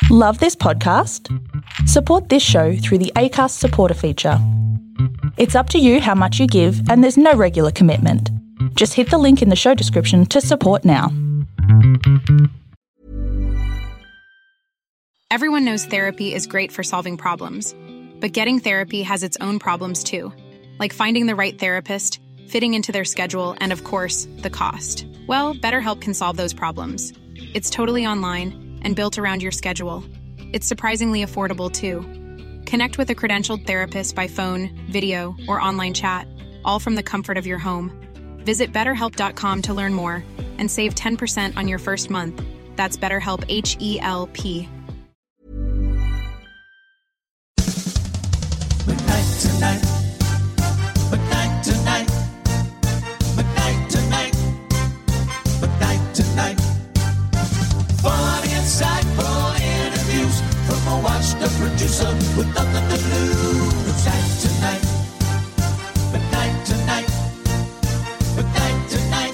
Love this podcast? Support this show through the Acast supporter feature. It's up to you how much you give, and there's no regular commitment. Just hit the link in the show description to support now. Everyone knows therapy is great for solving problems, but getting therapy has its own problems too, like finding the right therapist, fitting into their schedule, and of course, the cost. Well, BetterHelp can solve those problems. It's totally online and built around your schedule. It's surprisingly affordable too. Connect with a credentialed therapist by phone, video, or online chat, all from the comfort of your home. Visit BetterHelp.com to learn more and save 10% on your first month. That's BetterHelp, H-E-L-P. McKnight Tonight. McKnight Tonight. McKnight Tonight. McKnight Tonight. Funny, insightful interviews from a washed-up producer with nothing to lose. McKnight Tonight. McKnight Tonight. McKnight Tonight.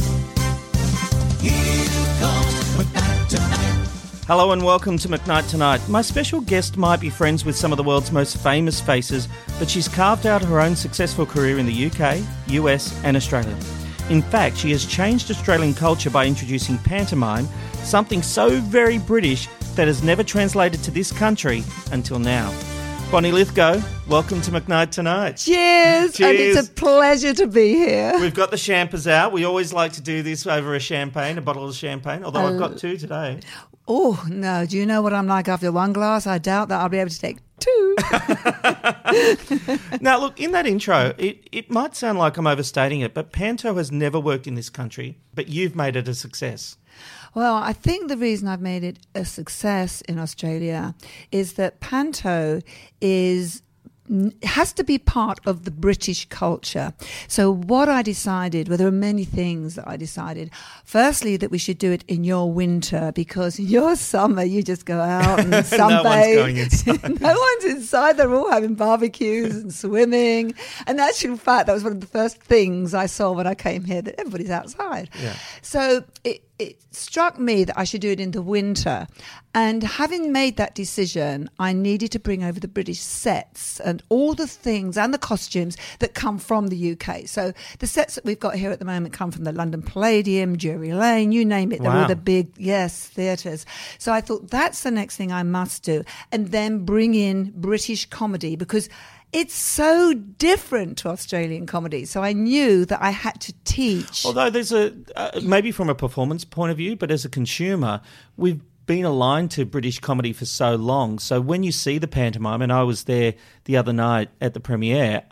Here comes McKnight Tonight. Hello and welcome to McKnight Tonight. My special guest might be friends with some of the world's most famous faces, but she's carved out her own successful career in the UK, US and Australia. In fact, she has changed Australian culture by introducing pantomime, something so very British that has never translated to this country until now. Bonnie Lithgow, welcome to McKnight Tonight. Cheers. And it's a pleasure to be here. We've got the champers out. We always like to do this over a bottle of champagne, although I've got two today. Oh, no. Do you know what I'm like after one glass? I doubt that I'll be able to take two. Now, look, in that intro, it might sound like I'm overstating it, but Panto has never worked in this country, but you've made it a success. Well, I think the reason I've made it a success in Australia is that Panto has to be part of the British culture. So what I decided, well, there are many things that I decided. Firstly, that we should do it in your winter, because in your summer you just go out and sunbathe. No one's going inside. No one's inside. They're all having barbecues and swimming. And actually, in fact, that was one of the first things I saw when I came here, that everybody's outside. Yeah. So it struck me that I should do it in the winter. And having made that decision, I needed to bring over the British sets and all the things and the costumes that come from the UK. So the sets that we've got here at the moment come from the London Palladium, Drury Lane, you name it. They're all the big, theatres. So I thought that's the next thing I must do. And then bring in British comedy, because it's so different to Australian comedy. So I knew that I had to teach. Although there's maybe from a performance point of view, but as a consumer, we've been aligned to British comedy for so long. So when you see the pantomime, and I was there the other night at the premiere,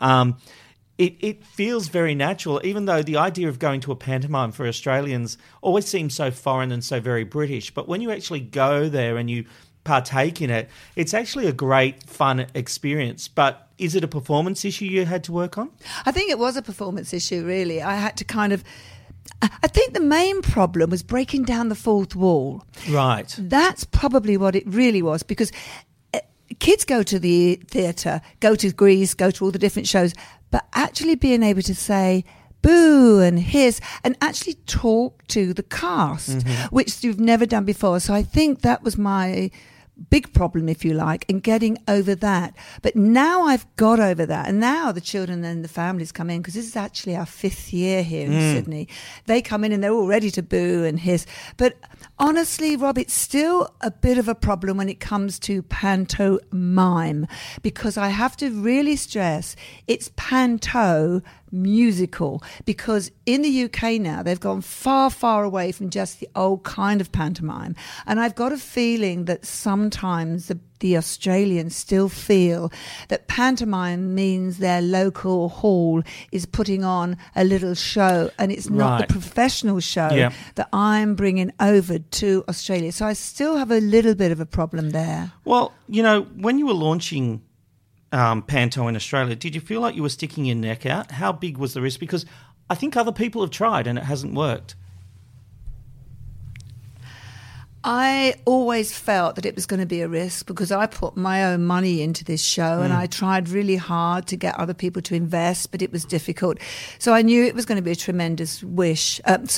it feels very natural, even though the idea of going to a pantomime for Australians always seems so foreign and so very British. But when you actually go there and you partake in it, it's actually a great, fun experience. But is it a performance issue you had to work on? I think it was a performance issue, really. I had to I think the main problem was breaking down the fourth wall. Right. That's probably what it really was, because kids go to the theatre, go to Grease, go to all the different shows, but actually being able to say boo and hiss and actually talk to the cast, which you've never done before. So I think that was my big problem, if you like, and getting over that. But now I've got over that, and now the children and the families come in, because this is actually our 5th year here in Sydney. They come in and they're all ready to boo and hiss. But honestly, Rob, it's still a bit of a problem when it comes to pantomime, because I have to really stress it's panto musical, because in the UK now they've gone far, far away from just the old kind of pantomime. And I've got a feeling that sometimes the Australians still feel that pantomime means their local hall is putting on a little show, and it's not the professional show that I'm bringing over to Australia. So I still have a little bit of a problem there. Well, you know, when you were launching Panto in Australia, did you feel like you were sticking your neck out? How big was the risk? Because I think other people have tried and it hasn't worked. I always felt that it was going to be a risk because I put my own money into this show and I tried really hard to get other people to invest, but it was difficult. So I knew it was going to be a tremendous risk.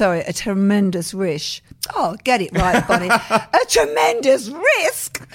Oh, get it right, Bonnie. A tremendous risk.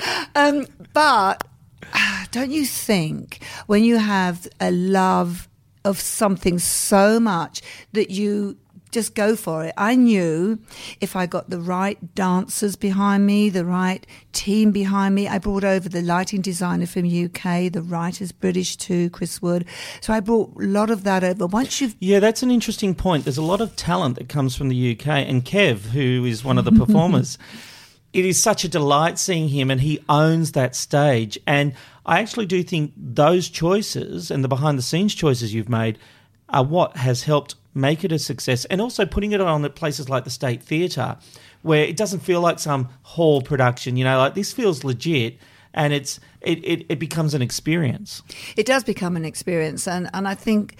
But don't you think when you have a love of something so much that you just go for it? I knew if I got the right dancers behind me, the right team behind me. I brought over the lighting designer from UK, the writer's British too, Chris Wood. So I brought a lot of that over. Yeah, that's an interesting point. There's a lot of talent that comes from the UK, and Kev, who is one of the performers, it is such a delight seeing him, and he owns that stage. And I actually do think those choices and the behind-the-scenes choices you've made are what has helped make it a success, and also putting it on at places like the State Theatre, where it doesn't feel like some hall production. Like this feels legit, and it becomes an experience. It does become an experience, and I think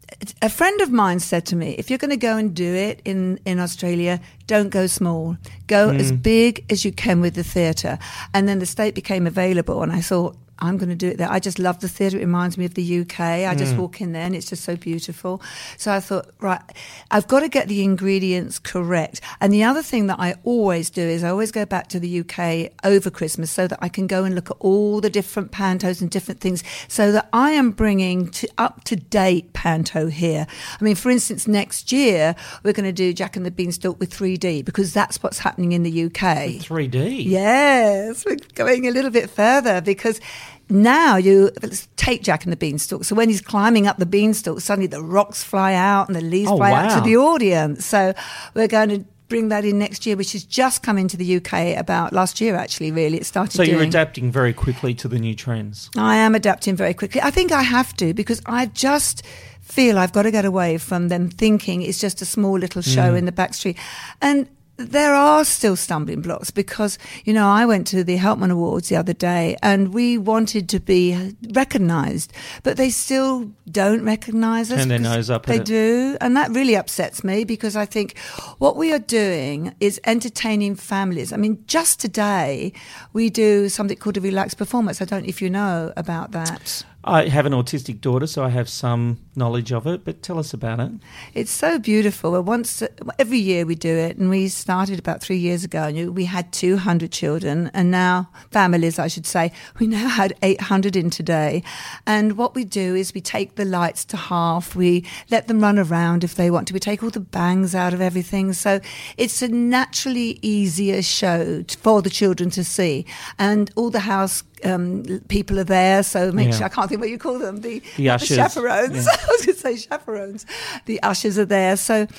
a friend of mine said to me, if you're going to go and do it in Australia, don't go small. Go as big as you can with the theatre. And then the State became available, and I thought, I'm going to do it there. I just love the theatre. It reminds me of the UK. I just walk in there and it's just so beautiful. So I thought, right, I've got to get the ingredients correct. And the other thing that I always do is I always go back to the UK over Christmas so that I can go and look at all the different pantos and different things so that I am bringing up-to-date panto here. I mean, for instance, next year we're going to do Jack and the Beanstalk with 3D because that's what's happening in the UK. With 3D? Yes, we're going a little bit further because now let's take Jack and the Beanstalk. So when he's climbing up the beanstalk, suddenly the rocks fly out and the leaves fly out to the audience. So we're going to bring that in next year, which has just come into the UK about last year, actually, really. It started So you're adapting very quickly to the new trends. I am adapting very quickly. I think I have to because I just feel I've got to get away from them thinking it's just a small little show in the backstreet. And there are still stumbling blocks because, I went to the Helpman Awards the other day and we wanted to be recognised, but they still don't recognise us. Turn their nose up at it. They do, and that really upsets me because I think what we are doing is entertaining families. I mean, just today we do something called a relaxed performance. I don't know if you know about that. I have an autistic daughter, so I have some knowledge of it, but tell us about it. It's so beautiful. Every year we do it, and we started about 3 years ago, and we had 200 children, and now, families, I should say, we now had 800 in today. And what we do is we take the lights to half, we let them run around if they want to, we take all the bangs out of everything, so it's a naturally easier show for the children to see. And all the house people are there, so make sure, I can't think what you call them, the ushers. The chaperones. Yeah. I was going to say chaperones. The ushers are there, so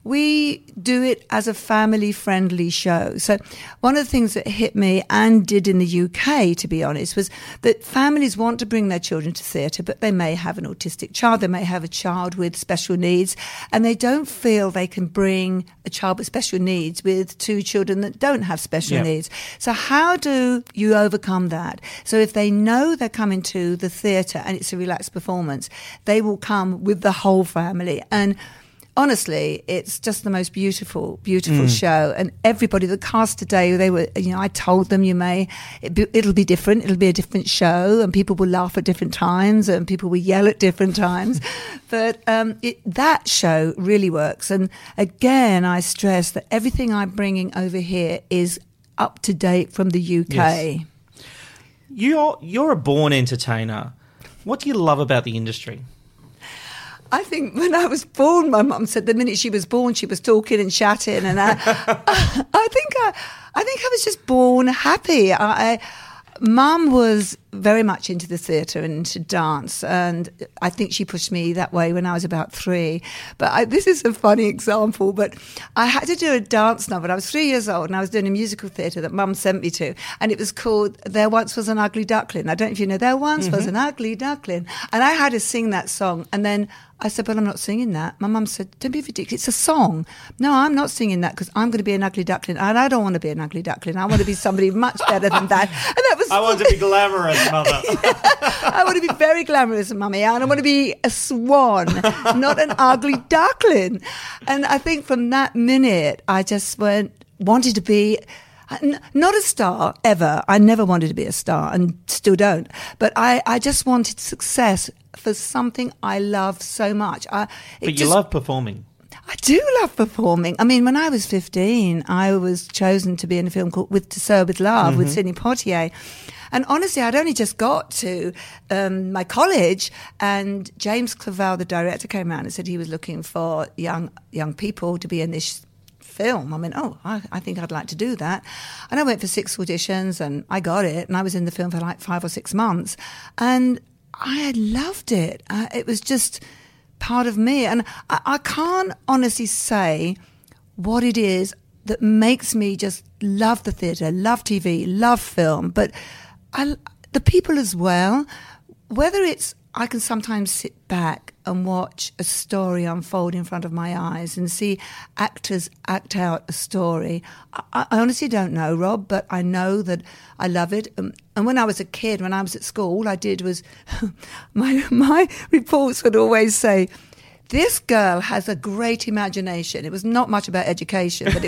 we do it as a family-friendly show. So one of the things that hit me and did in the UK, to be honest, was that families want to bring their children to theatre, but they may have an autistic child, they may have a child with special needs, and they don't feel they can bring a child with special needs with two children that don't have special needs. So how do you overcome that? So if they know they're coming to the theatre and it's a relaxed performance, they will come with the whole family. And honestly, it's just the most beautiful, beautiful show. And everybody, the cast today, they were, I told them it'll be different. It'll be a different show and people will laugh at different times and people will yell at different times. But that show really works. And again, I stress that everything I'm bringing over here is up to date from the UK. Yes. You're a born entertainer. What do you love about the industry? I think when I was born, my mum said the minute she was born, she was talking and chatting, and I think I was just born happy. Mum was very much into the theatre and into dance, and I think she pushed me that way when I was about 3. But this is a funny example, but I had to do a dance number. I was 3 years old and I was doing a musical theatre that Mum sent me to, and it was called There Once Was an Ugly Duckling. I don't know if you know, There Once Was an Ugly Duckling. And I had to sing that song, and then I said, but I'm not singing that. My mum said, don't be ridiculous, it's a song. No, I'm not singing that because I'm going to be an ugly duckling, and I don't want to be an ugly duckling. I want to be somebody much better than that. And that was I want to be glamorous, Mother. I want to be very glamorous, Mummy, and I want to be a swan, not an ugly duckling. And I think from that minute, I just wanted to be Not a star, ever. I never wanted to be a star and still don't. But I just wanted success for something I love so much. But you love performing. I do love performing. I mean, when I was 15, I was chosen to be in a film called To Serve With Love with Sidney Poitier. And honestly, I'd only just got to my college, and James Clavell, the director, came around and said he was looking for young people to be in this film. I mean, I think I'd like to do that. And I went for 6 auditions, and I got it, and I was in the film for like 5 or 6 months. And I loved it. It was just part of me. And I can't honestly say what it is that makes me just love the theatre, love TV, love film, but the people as well. Whether it's, I can sometimes sit back and watch a story unfold in front of my eyes and see actors act out a story. I honestly don't know, Rob, but I know that I love it. And when I was a kid, when I was at school, all I did was my reports would always say, this girl has a great imagination. It was not much about education. But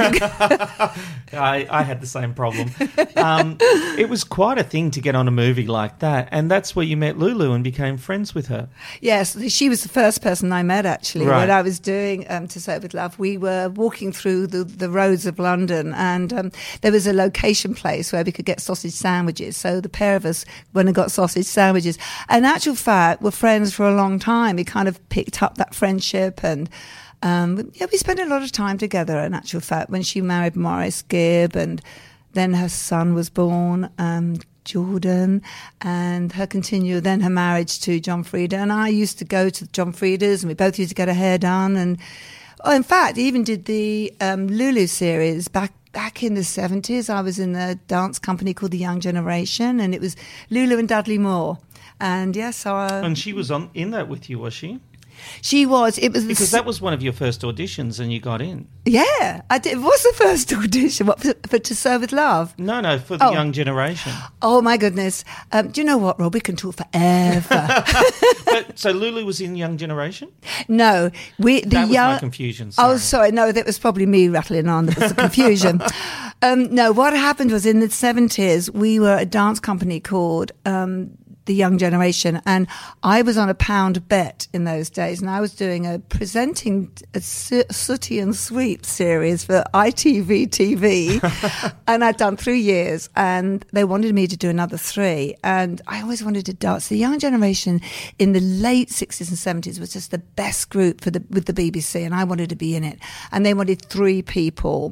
I had the same problem. It was quite a thing to get on a movie like that. And that's where you met Lulu and became friends with her. Yes, she was the first person I met, actually, right. when I was doing To Serve With Love. We were walking through the roads of London, and there was a location place where we could get sausage sandwiches. So the pair of us went and got sausage sandwiches. And in actual fact, we're friends for a long time. We kind of picked up that friendship, and we spent a lot of time together. In actual fact, when she married Maurice Gibb, and then her son was born, Jordan, and her marriage to John Frieda. And I used to go to John Frieda's, and we both used to get our hair done. And in fact, he even did the Lulu series back in the 70s. I was in a dance company called The Young Generation, and it was Lulu and Dudley Moore. And yes, and she was in that with you, was she? She was. It was because that was one of your first auditions, and you got in. Yeah, I did. It was the first audition. What, for To Serve With Love? No, for the Young Generation. Oh my goodness! Do you know what, Rob? We can talk forever. So Lulu was in Young Generation? No, that was my confusion. Sorry. Oh, sorry. No, that was probably me rattling on. That was the confusion. No, what happened was in the 70s we were a dance company called The Young Generation, and I was on a pound bet in those days, and I was presenting a Sooty and Sweet series for ITV TV, and I'd done 3 years, and they wanted me to do another 3, and I always wanted to dance. The Young Generation in the late 60s and 70s was just the best group with the BBC, and I wanted to be in it, and they wanted 3 people.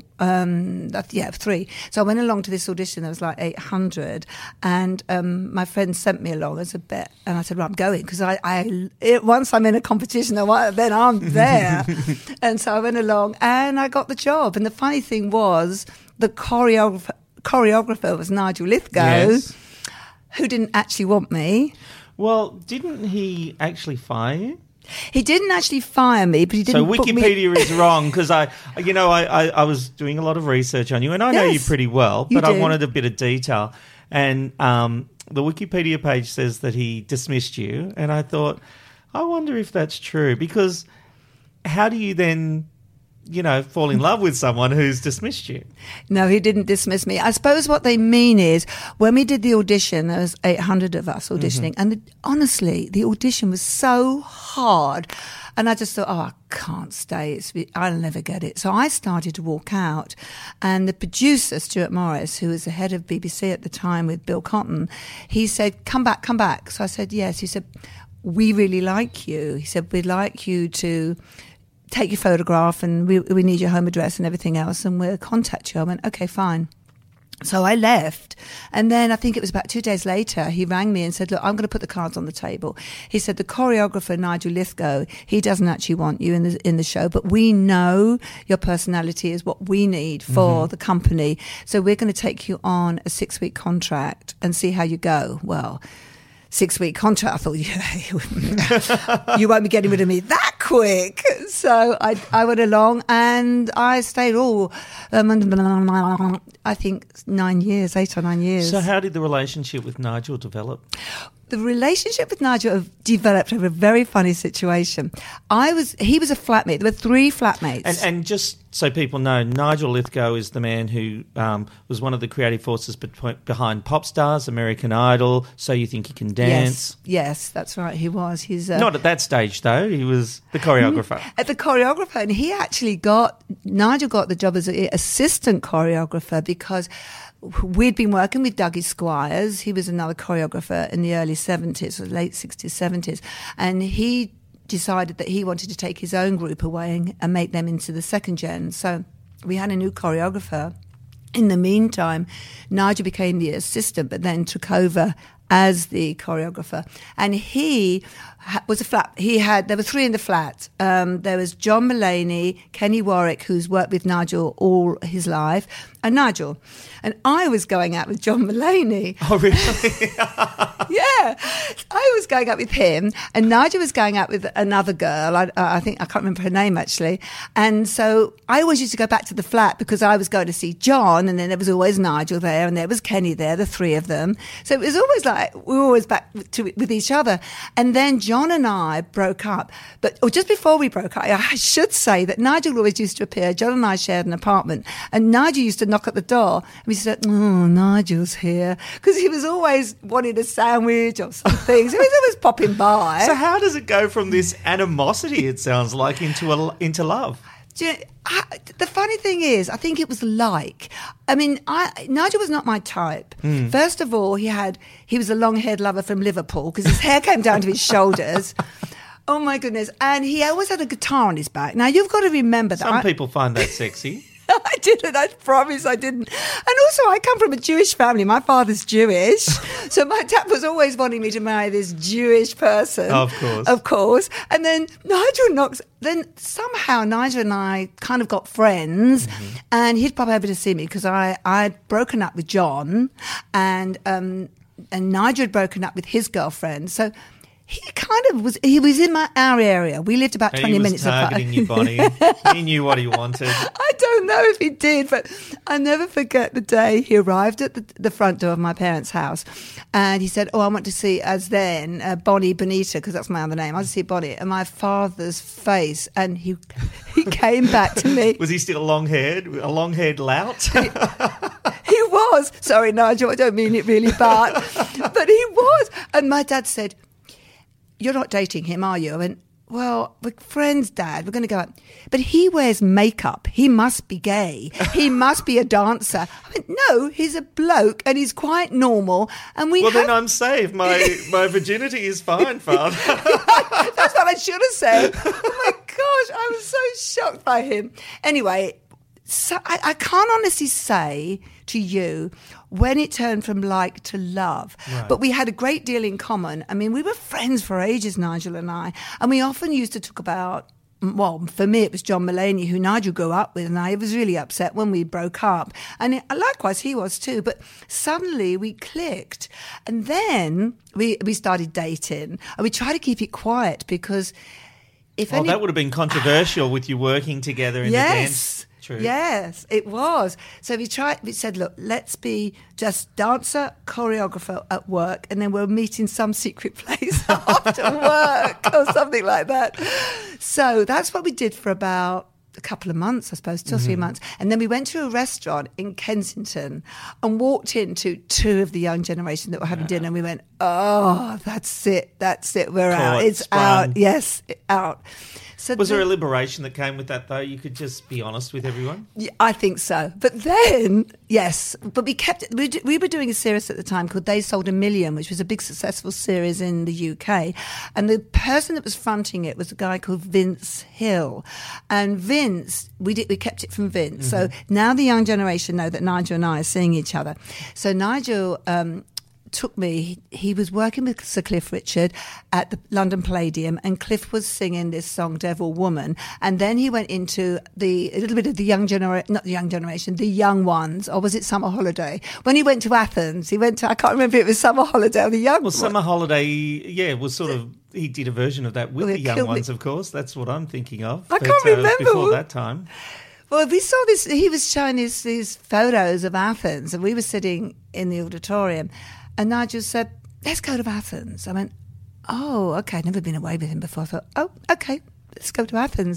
3. So I went along to this audition. There was like 800, and my friend sent me along as a bet, and I said, well, I'm going, because once I'm in a competition, then I'm there. And so I went along and I got the job. And the funny thing was, the choreographer was Nigel Lithgow, yes, who didn't actually want me. Well, didn't he actually fire you? He didn't actually fire me, but he didn't. So Wikipedia is wrong, because I was doing a lot of research on you, and I know you pretty well, but I wanted a bit of detail. And the Wikipedia page says that he dismissed you, and I thought, I wonder if that's true, because how do you then, fall in love with someone who's dismissed you? No, he didn't dismiss me. I suppose what they mean is, when we did the audition, there was 800 of us auditioning, and honestly, the audition was so hard, and I just thought, I can't stay. I'll never get it. So I started to walk out, and the producer, Stuart Morris, who was the head of BBC at the time with Bill Cotton, he said, come back. So I said, yes. He said, we really like you. He said, we'd like you to take your photograph, and we need your home address and everything else, and we'll contact you. I went, okay, fine. So I left, and then I think it was about 2 days later, he rang me and said, look, I'm going to put the cards on the table. He said, the choreographer, Nigel Lithgow, he doesn't actually want you in the show, but we know your personality is what we need for the company. So we're going to take you on a 6-week contract and see how you go. Well, 6-week contract. I thought, you won't be getting rid of me that quick. So I went along, and I stayed I think 8 or 9 years. So how did the relationship with Nigel develop? the relationship with Nigel developed over a very funny situation. He was a flatmate. There were 3 flatmates. And just so people know, Nigel Lithgow is the man who was one of the creative forces behind Pop Stars, American Idol, So You Think You Can Dance. Yes, that's right. He was. He's not at that stage though. He was the choreographer. At the choreographer, and he actually Nigel got the job as an assistant choreographer because we'd been working with Dougie Squires. He was another choreographer in the early 70s, or late 60s, 70s, and he decided that he wanted to take his own group away and make them into the second gen. So we had a new choreographer. In the meantime, Nigel became the assistant, but then took over as the choreographer. And he was a flat. There were 3 in the flat. There was John Mulaney, Kenny Warwick, who's worked with Nigel all his life, and Nigel. And I was going out with John Mulaney. Oh, really? Yeah. I was going out with him, and Nigel was going out with another girl. I think, I can't remember her name actually. And so I always used to go back to the flat because I was going to see John, and then there was always Nigel there, and there was Kenny there, the 3 of them. So it was always like we were always back with each other. And then John and I broke up. Or just before we broke up, I should say that Nigel always used to appear. John and I shared an apartment, and Nigel used to knock at the door, and we said, "Oh, Nigel's here," because he was always wanting a sandwich or something. So he was always popping by. So how does it go from this animosity, it sounds like, into love? The funny thing is, I think it was Nigel was not my type. First of all, he was a long-haired lover from Liverpool because his hair came down to his shoulders. Oh my goodness. And he always had a guitar on his back. Now you've got to remember that. Some people find that sexy. I didn't. I promise I didn't. And also, I come from a Jewish family. My father's Jewish. So my dad was always wanting me to marry this Jewish person. Of course. Of course. And then then somehow Nigel and I kind of got friends, and he'd pop over to see me because I'd broken up with John, and Nigel had broken up with his girlfriend. So he kind of was in our area. We lived about 20 minutes apart. He was targeting you, Bonnie. He knew what he wanted. I don't know if he did, but I never forget the day he arrived at the front door of my parents' house, and he said, "Oh, I want to see," as then Bonnie Bonita, because that's my other name. I want to see Bonnie. And my father's face, and he came back to me. Was he still a long-haired lout? He was. Sorry, Nigel, I don't mean it really bad, but he was. And my dad said, "You're not dating him, are you?" I went, "Well, we're friends, Dad. We're going to go out." "But he wears makeup. He must be gay. He must be a dancer." I went, "No, he's a bloke and he's quite normal." And then I'm safe. My virginity is fine, Father. That's what I should have said. Oh my gosh, I was so shocked by him. Anyway, so I can't honestly say to you when it turned from like to love. Right. But we had a great deal in common. I mean, we were friends for ages, Nigel and I, and we often used to talk about, well, for me it was John Mulaney, who Nigel grew up with, and I was really upset when we broke up. And likewise he was too, but suddenly we clicked. And then we started dating, and we tried to keep it quiet because that would have been controversial with you working together in the dance. True. Yes, it was. So we said, look, let's be just dancer, choreographer at work, and then we'll meet in some secret place after work or something like that. So that's what we did for about a couple of months, I suppose, 2 or 3 months. And then we went to a restaurant in Kensington and walked into 2 of the young generation that were having dinner, and we went, "Oh, that's it, we're out. It's out. Yes, out." So was there a liberation that came with that, though? You could just be honest with everyone? Yeah, I think so. But then, yes, but we were doing a series at the time called They Sold a Million, which was a big successful series in the UK. And the person that was fronting it was a guy called Vince Hill. And Vince, we kept it from Vince. So now the young generation know that Nigel and I are seeing each other. So Nigel took me. He was working with Sir Cliff Richard at the London Palladium, and Cliff was singing this song Devil Woman, and then he went into a little bit of the the young ones, or was it Summer Holiday? When he went to Athens, I can't remember if it was Summer Holiday or the young ones. Summer Holiday, was sort of, he did a version of that with the young ones, of course. That's what I'm thinking of. I can't remember. Before that time. Well, we saw this, he was showing these photos of Athens, and we were sitting in the auditorium. And Nigel said, let's go to Athens. I went, oh, okay, I'd never been away with him before. I thought, oh, okay, let's go to Athens.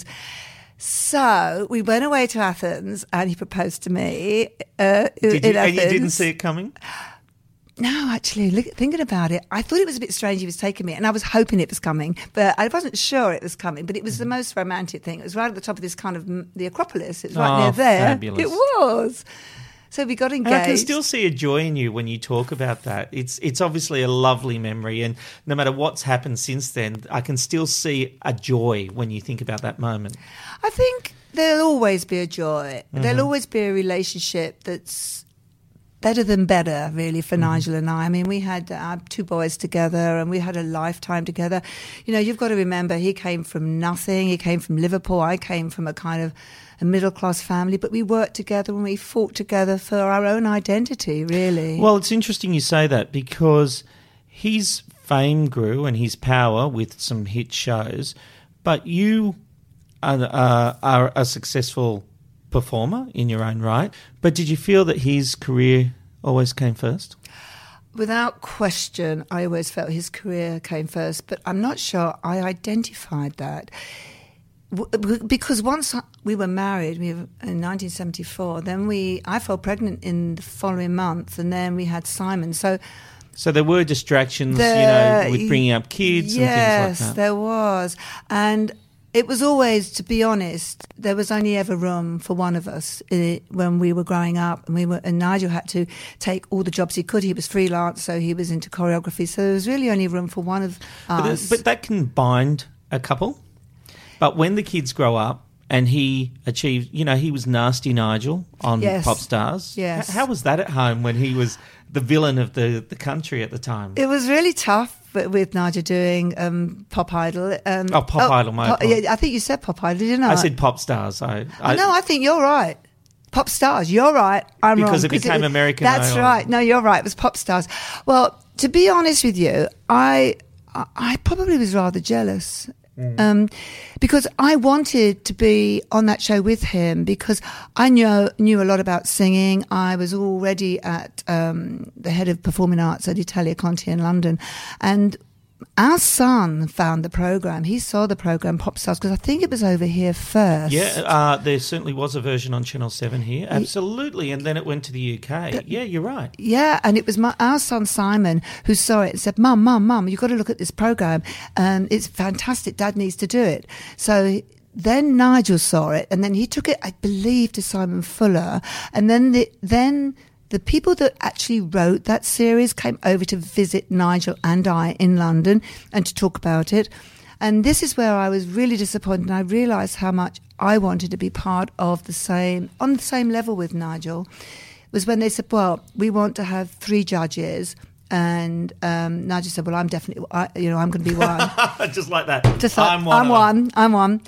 So we went away to Athens and he proposed to me in Athens. And you didn't see it coming? No, actually, thinking about it, I thought it was a bit strange he was taking me, and I was hoping it was coming, but I wasn't sure it was coming. But it was the most romantic thing. It was right at the top of this kind of the Acropolis. It was right near there. Fabulous. It was. So we got engaged. And I can still see a joy in you when you talk about that. It's obviously a lovely memory, and no matter what's happened since then, I can still see a joy when you think about that moment. I think there'll always be a joy. There'll always be a relationship that's better than better, really, for Nigel and I. I mean, we had our 2 boys together and we had a lifetime together. You know, you've got to remember, he came from nothing. He came from Liverpool. I came from a kind of a middle-class family, but we worked together and we fought together for our own identity, really. Well, it's interesting you say that because his fame grew and his power with some hit shows, but you are a successful performer in your own right. But did you feel that his career always came first? Without question, I always felt his career came first, but I'm not sure I identified that. Because once we were married, in 1974, then I fell pregnant in the following month, and then we had Simon. So there were distractions, with bringing up kids and things like that. Yes, there was. And it was always, to be honest, there was only ever room for one of us when we were growing up, and Nigel had to take all the jobs he could. He was freelance, so he was into choreography. So there was really only room for one of us. But that can bind a couple. But when the kids grow up and he achieved, he was Nasty Nigel on Pop Stars. Yes. How was that at home when he was the villain of the country at the time? It was really tough with Nigel doing Pop Idol. Idol, I think you said Pop Idol, didn't I? I said Pop Stars. No, I think you're right. Pop Stars, you're right. I'm wrong. Because it became American That's Idol. right. No, you're right. It was Pop Stars. Well, to be honest with you, I probably was rather jealous. Because I wanted to be on that show with him because I knew a lot about singing. I was already at the head of performing arts at Italia Conti in London, and our son found the program. He saw the program Pop Stars because I think it was over here first. Yeah, there certainly was a version on Channel 7 here, absolutely, and then it went to the UK. Yeah, you're right. Yeah, and it was our son Simon who saw it and said, Mum, you've got to look at this program. It's fantastic. Dad needs to do it. So then Nigel saw it, and then he took it, I believe, to Simon Fuller, and then the people that actually wrote that series came over to visit Nigel and I in London and to talk about it. And this is where I was really disappointed, and I realised how much I wanted to be part of on the same level with Nigel. It was when they said, well, we want to have 3 judges. And Nigel said, well, I'm definitely, I'm going to be one. Just like that. I'm one.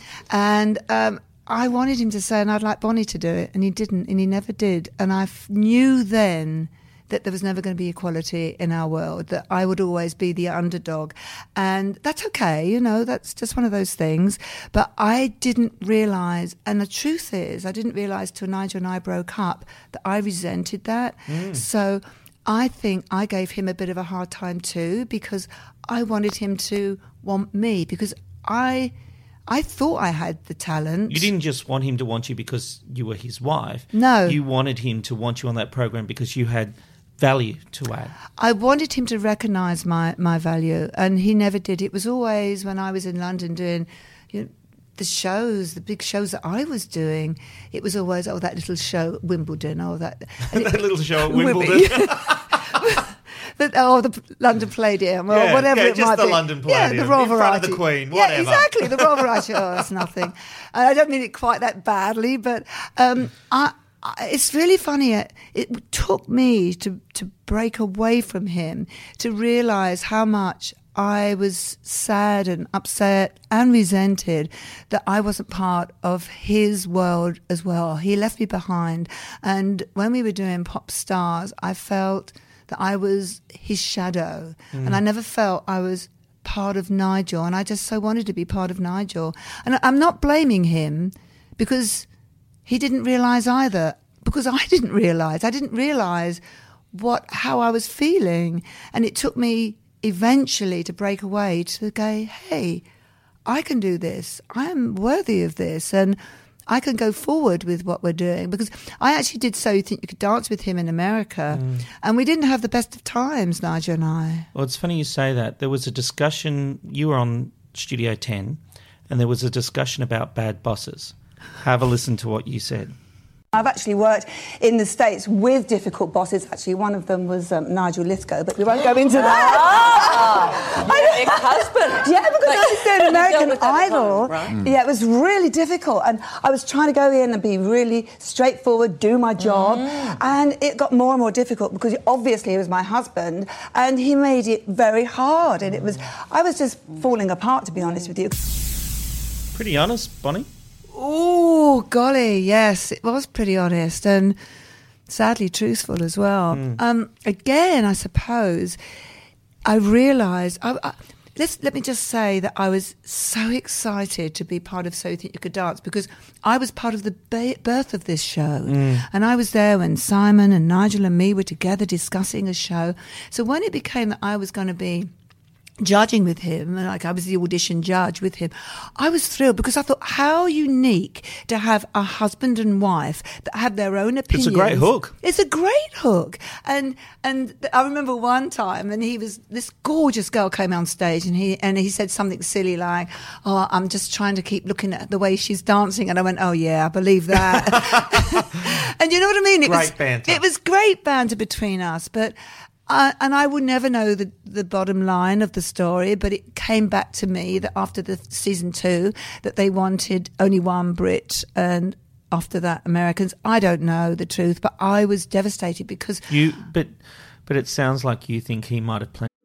And I wanted him to say, and I'd like Bonnie to do it, and he didn't, and he never did. And I knew then that there was never going to be equality in our world, that I would always be the underdog. And that's okay, that's just one of those things. But I didn't realise, and the truth is, I didn't realise till Nigel and I broke up that I resented that. So I think I gave him a bit of a hard time too, because I wanted him to want me, because I thought I had the talent. You didn't just want him to want you because you were his wife. No. You wanted him to want you on that program because you had value to add. I wanted him to recognise my value, and he never did. It was always when I was in London doing the big shows that I was doing, it was always, that little show at Wimbledon, that little show at Wimbledon. The London Palladium, or whatever it might be. Just the London Palladium, the Royal in Variety. front of the Queen, whatever. Yeah, exactly, the Royal Variety. Oh, that's nothing. I don't mean it quite that badly, but it's really funny. It took me to break away from him to realise how much I was sad and upset and resented that I wasn't part of his world as well. He left me behind. And when we were doing Pop Stars, I felt that I was his shadow. And I never felt I was part of Nigel. And I just so wanted to be part of Nigel. And I'm not blaming him because he didn't realise either. Because I didn't realise. I didn't realise how I was feeling. And it took me eventually to break away to go, hey, I can do this. I am worthy of this, and I can go forward with what we're doing. Because I actually did So You Think You Could Dance with him in America, and we didn't have the best of times, Nigel and I. Well, it's funny you say that. There was a discussion, you were on Studio 10, and there was a discussion about bad bosses. Have a listen to what you said. I've actually worked in the States with difficult bosses. Actually, one of them was Nigel Lithgow, but we won't go into that. Your ex-husband. Yeah, because I was doing American with that at Idol. home, right? Yeah, it was really difficult, and I was trying to go in and be really straightforward, do my job, and it got more and more difficult because obviously he was my husband, and he made it very hard, and I was just falling apart, to be honest with you. Pretty honest, Bonnie. Oh, golly, yes, it was pretty honest and sadly truthful as well. Again, I suppose, I realised... Let me just say that I was so excited to be part of So You Think You Could Dance because I was part of the birth of this show. And I was there when Simon and Nigel and me were together discussing a show. So when it became that I was going to be judging with him, like I was the audition judge with him, I was thrilled because I thought how unique to have a husband and wife that have their own opinions. It's a great hook. It's a great hook. And I remember one time, and this gorgeous girl came on stage, and he said something silly like, "Oh, I'm just trying to keep looking at the way she's dancing," and I went, "Oh yeah, I believe that." And you know what I mean? Great banter. It was great banter between us, but. And I will never know the bottom line of the story, but it came back to me that after the season 2 that they wanted only one Brit, and after that Americans. I don't know the truth, but I was devastated because But it sounds like you think he might have planned.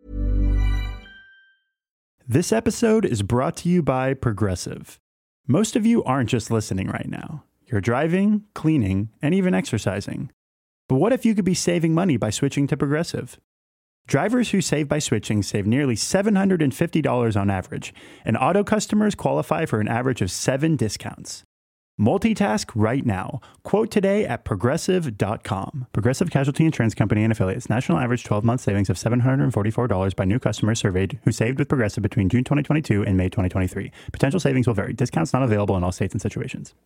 This episode is brought to you by Progressive. Most of you aren't just listening right now. You're driving, cleaning, and even exercising. But what if you could be saving money by switching to Progressive? Drivers who save by switching save nearly $750 on average, and auto customers qualify for an average of 7 discounts. Multitask right now. Quote today at Progressive.com. Progressive Casualty Insurance Company and Affiliates. National average 12-month savings of $744 by new customers surveyed who saved with Progressive between June 2022 and May 2023. Potential savings will vary. Discounts not available in all states and situations.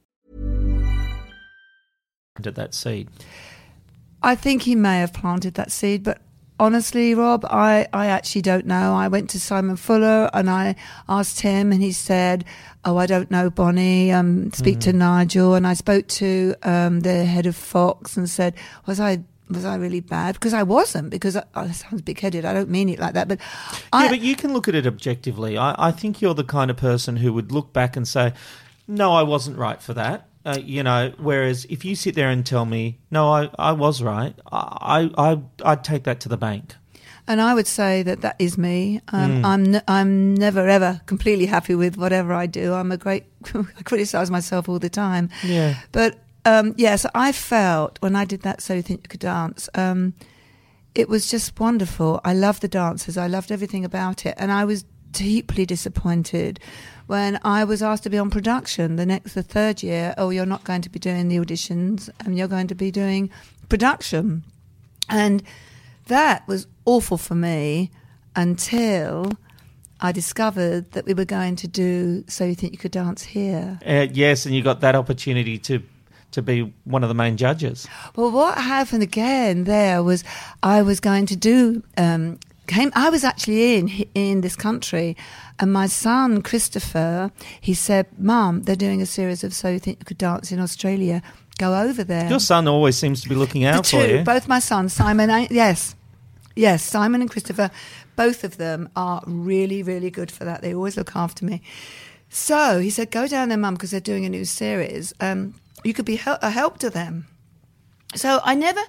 Planted that seed. I think he may have planted that seed, but honestly, Rob, I actually don't know. I went to Simon Fuller and I asked him, and he said, "Oh, I don't know, Bonnie. Speak to Nigel." And I spoke to the head of Fox and said, "Was I really bad?" Because I wasn't. Because that sounds big-headed. I don't mean it like that, but but you can look at it objectively. I think you're the kind of person who would look back and say, "No, I wasn't right for that." Whereas if you sit there and tell me, no, I was right, I'd take that to the bank. And I would say that is me. I'm never ever completely happy with whatever I do. I criticise myself all the time. Yeah. But yes, I felt when I did that So You Think You Could Dance, it was just wonderful. I loved the dancers. I loved everything about it, and I was deeply disappointed when I was asked to be on production the third year. "Oh, you're not going to be doing the auditions, and you're going to be doing production." And that was awful for me until I discovered that we were going to do So You Think You Could Dance here. Yes, and you got that opportunity to be one of the main judges. Well, what happened again there was I was going to do... I was actually in this country, and my son Christopher, he said, "Mum, they're doing a series of So You Think You Could Dance in Australia. Go over there." Your son always seems to be looking out for you. Both my sons, Simon, yes, Simon and Christopher, both of them are really, really good for that. They always look after me. So he said, "Go down there, Mum, because they're doing a new series. You could be a help to them." So I never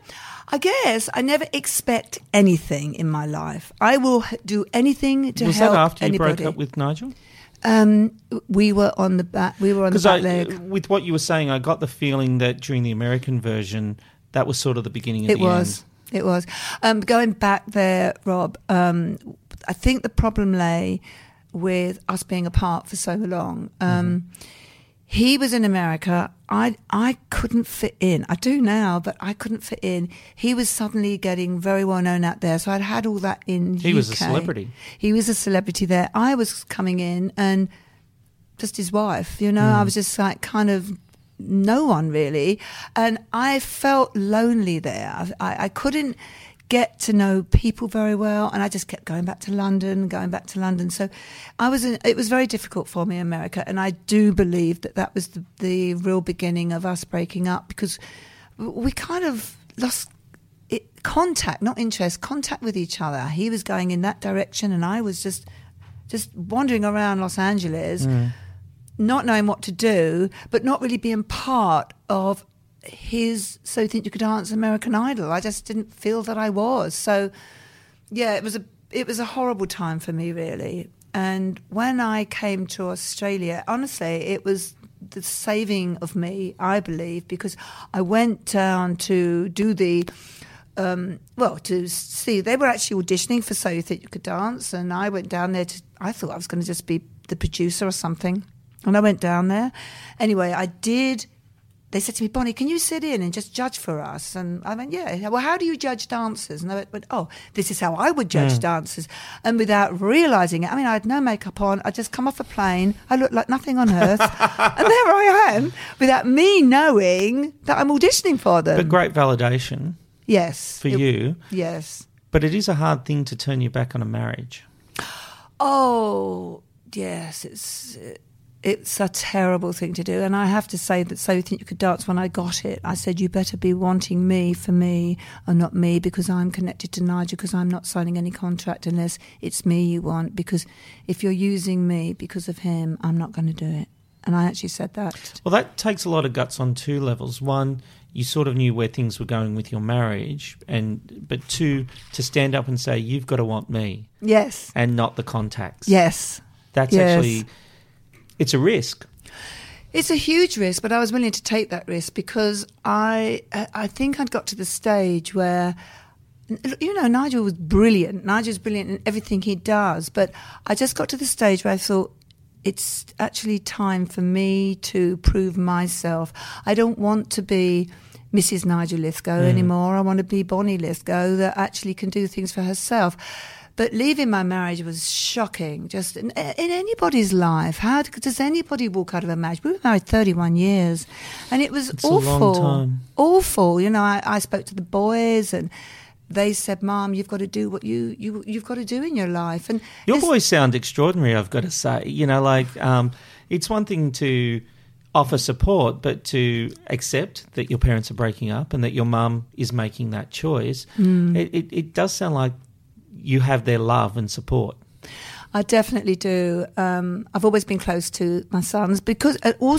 expect anything in my life. I will do anything to help anybody. Was that after you broke up with Nigel? We were on the back. We were on the back leg. With what you were saying, I got the feeling that during the American version, that was sort of the beginning of the end. It was. Going back there, Rob, I think the problem lay with us being apart for so long. he was in America. I couldn't fit in. I do now, but I couldn't fit in. He was suddenly getting very well known out there. So I'd had all that in He UK. was a celebrity. He was a celebrity there. I was coming in and just his wife, you know. I was just like kind of no one really. And I felt lonely there. I couldn't get to know people very well, and I just kept going back to London. So it was very difficult for me in America, and I do believe that was the real beginning of us breaking up, because we kind of lost contact, not interest, contact with each other. He was going in that direction, and I was just wandering around Los Angeles, not knowing what to do, but not really being part of his So You Think You Could Dance American Idol. I just didn't feel that I was. So yeah, it was a horrible time for me, really. And when I came to Australia, honestly, it was the saving of me, I believe, because I went down to do the to see, they were actually auditioning for So You Think You Could Dance, and I went down there I thought I was going to just be the producer or something, and I went down there. Anyway, I did. They said to me, Bonnie, can you sit in and just judge for us? And I went, yeah. Well, how do you judge dancers? And they went, oh, this is how I would judge dancers. And without realising it, I mean, I had no makeup on. I'd just come off a plane. I looked like nothing on earth. And there I am, without me knowing that I'm auditioning for them. But great validation. Yes. For you. Yes. But it is a hard thing to turn your back on a marriage. Oh, yes. It's a terrible thing to do. And I have to say that So You Think You Could Dance, when I got it, I said, you better be wanting me for me and not me, because I'm connected to Nigel, because I'm not signing any contract unless it's me you want, because if you're using me because of him, I'm not going to do it. And I actually said that. Well, that takes a lot of guts on two levels. One, you sort of knew where things were going with your marriage, but two, to stand up and say, you've got to want me. Yes. And not the contacts. Yes. That's yes. actually... It's a risk. It's a huge risk, but I was willing to take that risk because I think I'd got to the stage where, you know, Nigel was brilliant. Nigel's brilliant in everything he does, but I just got to the stage where I thought, it's actually time for me to prove myself. I don't want to be Mrs. Nigel Lithgow anymore. I want to be Bonnie Lithgow that actually can do things for herself. But leaving my marriage was shocking, just in anybody's life. How does anybody walk out of a marriage? We were married 31 years, and it was awful. A long time. Awful. You know, I spoke to the boys, and they said, Mom, you've got to do what you've got to do in your life. And your boys sound extraordinary, I've got to say. You know, like it's one thing to offer support, but to accept that your parents are breaking up and that your mum is making that choice, it does sound like you have their love and support. I definitely do. I've always been close to my sons because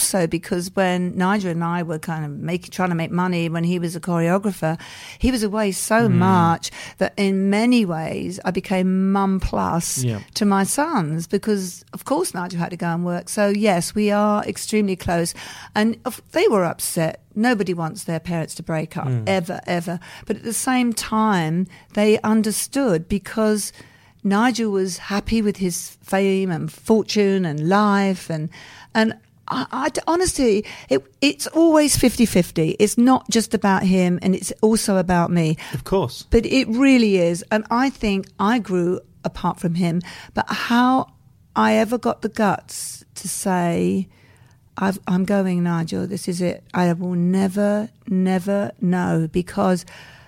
when Nigel and I were kind of trying to make money when he was a choreographer, he was away so much that in many ways I became mum plus to my sons because, of course, Nigel had to go and work. So, yes, we are extremely close. And they were upset. Nobody wants their parents to break up, ever. But at the same time, they understood because Nigel was happy with his fame and fortune and life, and I honestly, it's always 50-50. It's not just about him, and it's also about me. Of course. But it really is, and I think I grew apart from him. But how I ever got the guts to say, I'm going, Nigel, this is it. I will never know, because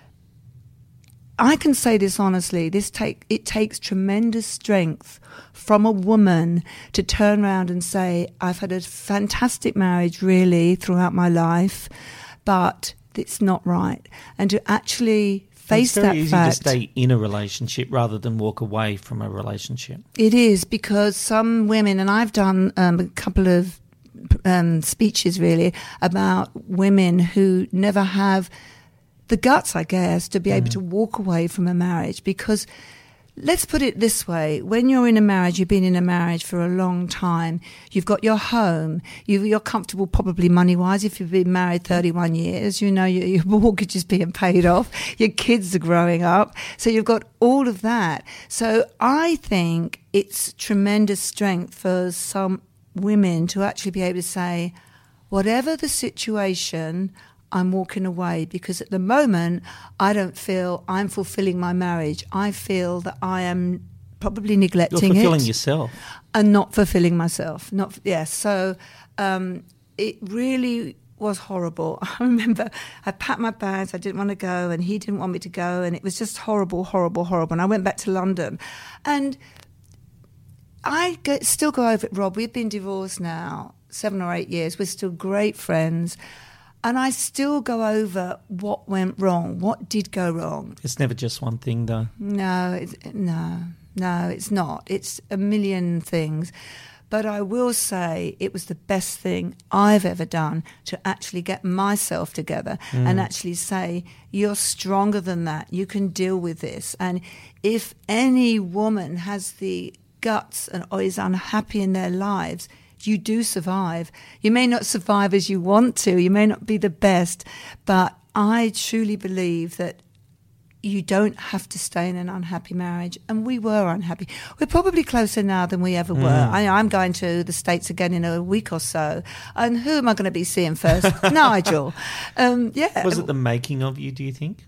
I can say this honestly, it takes tremendous strength from a woman to turn around and say, I've had a fantastic marriage really throughout my life, but it's not right. And to actually face that fact. It's very easy to stay in a relationship rather than walk away from a relationship. It is, because some women, and I've done a couple of speeches really about women who never have the guts, I guess, to be able to walk away from a marriage. Because let's put it this way, when you're in a marriage, you've been in a marriage for a long time, you've got your home, you're comfortable probably money-wise if you've been married 31 years, you know, your mortgage is being paid off, your kids are growing up, so you've got all of that. So I think it's tremendous strength for some women to actually be able to say, whatever the situation, I'm walking away, because at the moment I don't feel I'm fulfilling my marriage. I feel that I am probably neglecting You're fulfilling it yourself. and not fulfilling myself. So it really was horrible. I remember I packed my bags, I didn't want to go, and he didn't want me to go, and it was just horrible, horrible, horrible. And I went back to London, and still go over it, Rob. We've been divorced now 7 or 8 years. We're still great friends. And I still go over what went wrong, what did go wrong. It's never just one thing, though. No, it's not. It's a million things. But I will say it was the best thing I've ever done to actually get myself together and actually say, you're stronger than that. You can deal with this. And if any woman has the guts or is unhappy in their lives, you do survive. You may not survive as you want to. You may not be the best. But I truly believe that you don't have to stay in an unhappy marriage. And we were unhappy. We're probably closer now than we ever were. I'm going to the States again in a week or so. And who am I going to be seeing first? Nigel. Was it the making of you, do you think?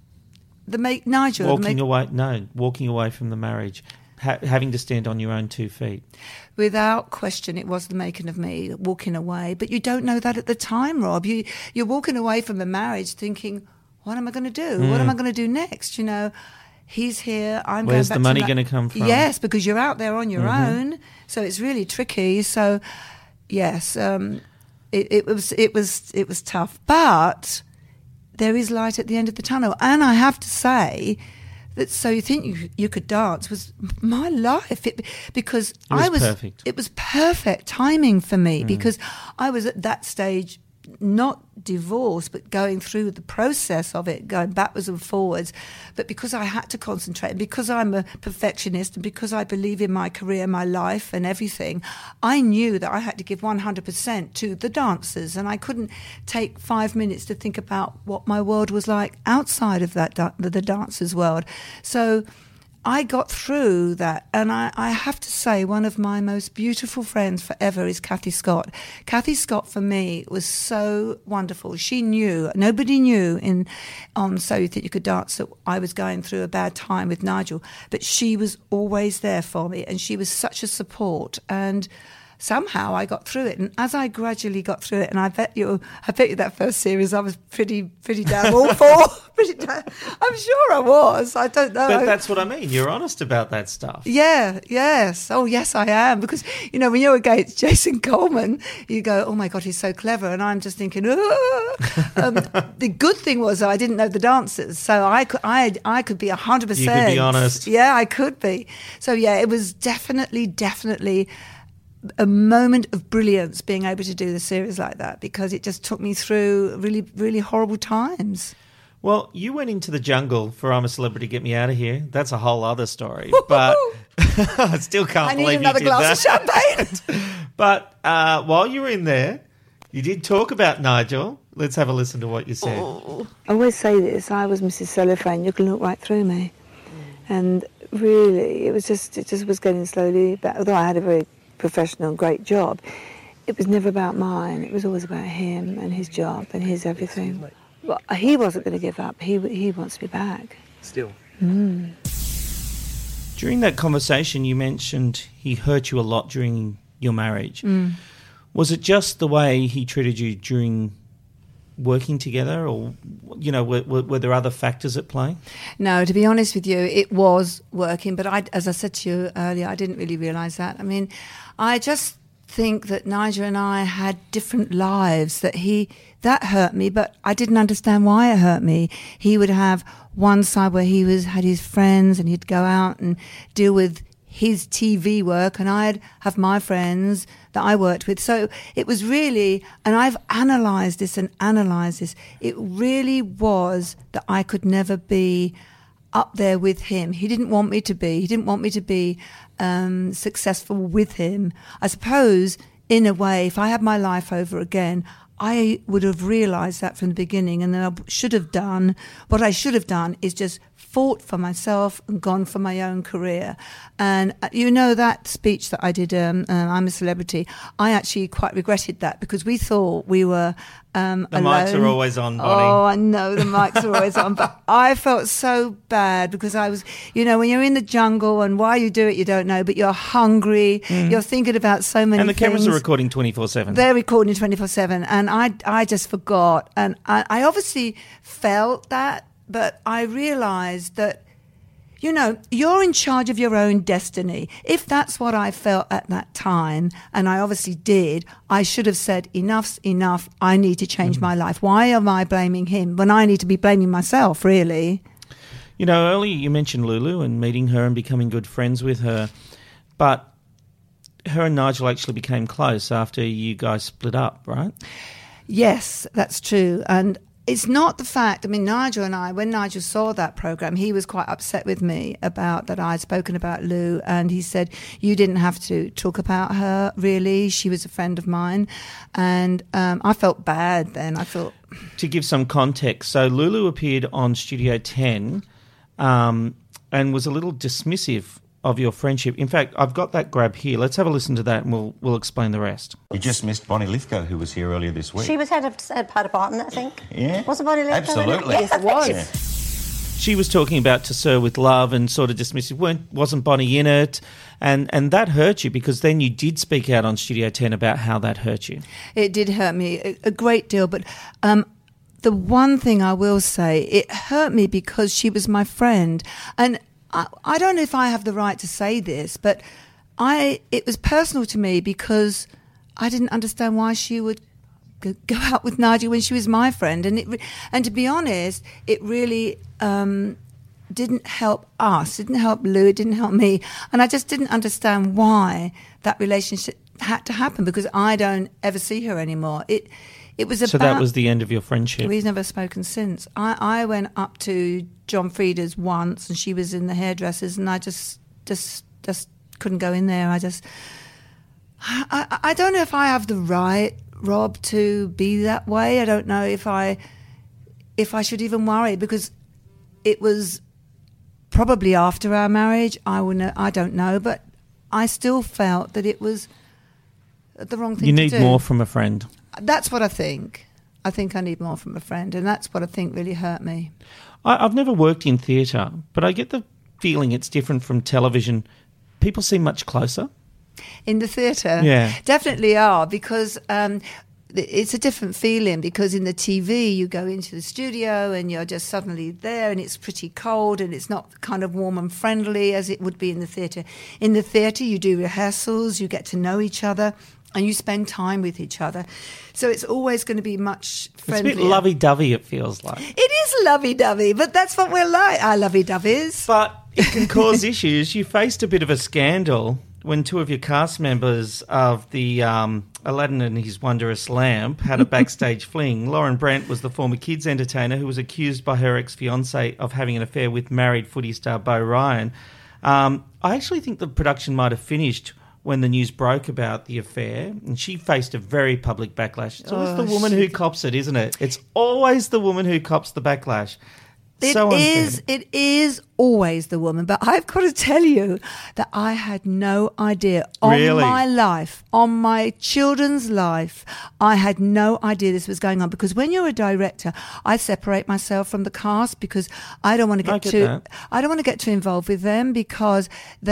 Nigel. Walking away from the marriage. Having to stand on your own 2 feet. Without question, it was the making of me, walking away. But you don't know that at the time, Rob. You're walking away from a marriage thinking, what am I going to do? What am I going to do next? You know, he's here. I'm Where's going back the money to going to come from? Yes, because you're out there on your own, so it's really tricky. So, yes, it was tough, but there is light at the end of the tunnel. And I have to say that So You Think You Could Dance was my life, because perfect. It was perfect timing for me because I was at that stage, not divorced, but going through the process of it, going backwards and forwards. But because I had to concentrate, and because I'm a perfectionist, and because I believe in my career, my life and everything, I knew that I had to give 100% to the dancers, and I couldn't take 5 minutes to think about what my world was like outside of that the dancers' world. So I got through that, and I have to say one of my most beautiful friends forever is Kathy Scott. Kathy Scott, for me, was so wonderful. She knew, nobody knew on So You Think You Could Dance that I was going through a bad time with Nigel, but she was always there for me, and she was such a support, and somehow I got through it. And as I gradually got through it, and I bet you that first series I was pretty damn awful. I'm sure I was. I don't know. But that's what I mean. You're honest about that stuff. Yeah, yes. Oh, yes, I am. Because, you know, when you're against Jason Coleman, you go, oh, my God, he's so clever. And I'm just thinking, the good thing was I didn't know the dancers. So I could be 100%. You could be honest. Yeah, I could be. So, yeah, it was definitely a moment of brilliance being able to do the series like that, because it just took me through really, really horrible times. Well, you went into the jungle for I'm a Celebrity, Get Me Out of Here. That's a whole other story. But I still can't believe you did that. I need another glass of champagne. But while you were in there, you did talk about Nigel. Let's have a listen to what you said. I always say this, I was Mrs. Cellophane, you can look right through me. And really, it just was getting slowly better. Although I had a very professional, great job, it was never about mine. It was always about him and his job and his everything. Well, he wasn't going to give up. He wants me back. Still. During that conversation, you mentioned he hurt you a lot during your marriage. Was it just the way he treated you during working together, or, you know, were there other factors at play? No, to be honest with you, it was working. But as I said to you earlier, I didn't really realise that. I mean, I just think that Nigel and I had different lives, that hurt me, but I didn't understand why it hurt me. He would have one side where he had his friends and he'd go out and deal with his TV work, and I'd have my friends that I worked with. So it was really, and I've analysed this, it really was that I could never be up there with him. He didn't want me to be. He didn't want me to be successful with him. I suppose, in a way, if I had my life over again, I would have realised that from the beginning, and then what I should have done is just fought for myself and gone for my own career. And you know that speech that I did, I'm a Celebrity, I actually quite regretted that because we thought we were The alone. mics are always on, Bonnie. Oh, I know the mics are always on, but I felt so bad because I was, you know, when you're in the jungle and why you do it, you don't know, but you're hungry, you're thinking about so many And the cameras things. are recording 24/7. They're recording 24/7, and I just forgot, and I obviously felt that, but I realised that, you know, you're in charge of your own destiny. If that's what I felt at that time, and I obviously did, I should have said, enough's enough, I need to change my life. Why am I blaming him when I need to be blaming myself, really? You know, earlier you mentioned Lulu and meeting her and becoming good friends with her, but her and Nigel actually became close after you guys split up, right? Yes, that's true. And it's not the fact, I mean, Nigel and I, when Nigel saw that programme, he was quite upset with me about that I'd spoken about Lou, and he said, you didn't have to talk about her, really. She was a friend of mine. And I felt bad then. I thought... To give some context, so Lulu appeared on Studio 10 and was a little dismissive of your friendship. In fact, I've got that grab here. Let's have a listen to that and we'll explain the rest. You just missed Bonnie Lithgow, who was here earlier this week. She was had a part in it, I think. Yeah. Wasn't Bonnie Lithgow in it? Absolutely. Yes, it was. Yeah. She was talking about To Sir With Love and sort of dismissive. Wasn't Bonnie in it? And that hurt you because then you did speak out on Studio 10 about how that hurt you. It did hurt me a great deal, but the one thing I will say, it hurt me because she was my friend. And I don't know if I have the right to say this, but it was personal to me because I didn't understand why she would go out with Nigel when she was my friend. And to be honest, it really didn't help us, didn't help Lou, it didn't help me. And I just didn't understand why that relationship had to happen because I don't ever see her anymore. It was about... So that was the end of your friendship? We've never spoken since. I went up to John Frieda's once and she was in the hairdressers and I just couldn't go in there. I don't know if I have the right, Rob, to be that way. I don't know if I should even worry because it was probably after our marriage. I don't know, but I still felt that it was the wrong thing to do. You need more from a friend. That's what I think. I think I need more from a friend, and that's what I think really hurt me. I've never worked in theatre, but I get the feeling it's different from television. People seem much closer. In the theatre? Yeah. Definitely are, because it's a different feeling, because in the TV you go into the studio and you're just suddenly there and it's pretty cold and it's not kind of warm and friendly as it would be in the theatre. In the theatre you do rehearsals, you get to know each other, and you spend time with each other. So it's always going to be much friendlier. It's a bit lovey-dovey, it feels like. It is lovey-dovey, but that's what we're like, our lovey-doveys. But it can cause issues. You faced a bit of a scandal when two of your cast members of the Aladdin and His Wondrous Lamp had a backstage fling. Lauren Brent was the former kids entertainer who was accused by her ex-fiancé of having an affair with married footy star Beau Ryan. I actually think the production might have finished when the news broke about the affair, and she faced a very public backlash. It's always the woman who cops it, isn't it? It's always the woman who cops the backlash. It is always the woman, but I've got to tell you that I had no idea on my life, on my children's life, I had no idea this was going on, because when you're a director, I separate myself from the cast because I don't want to get too involved with them, because